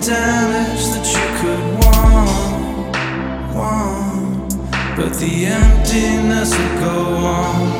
damage that you could want, but the emptiness will go on.